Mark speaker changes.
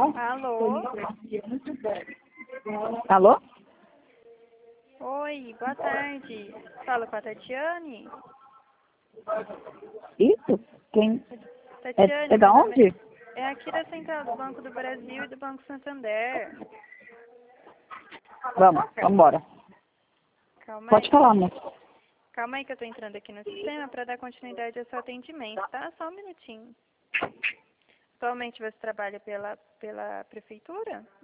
Speaker 1: Alô?
Speaker 2: Alô?
Speaker 1: Oi, boa tarde. Fala com a Tatiane?
Speaker 2: Isso? Quem?
Speaker 1: Tatiane,
Speaker 2: É da
Speaker 1: meu nome
Speaker 2: onde?
Speaker 1: é aqui da Central do Banco do Brasil e do Banco Santander.
Speaker 2: Vamos embora.
Speaker 1: Calma
Speaker 2: Pode
Speaker 1: aí.
Speaker 2: falar, moça.
Speaker 1: Calma aí que eu tô entrando aqui no sistema para dar continuidade ao seu atendimento, tá? Só um minutinho. Atualmente você trabalha pela prefeitura?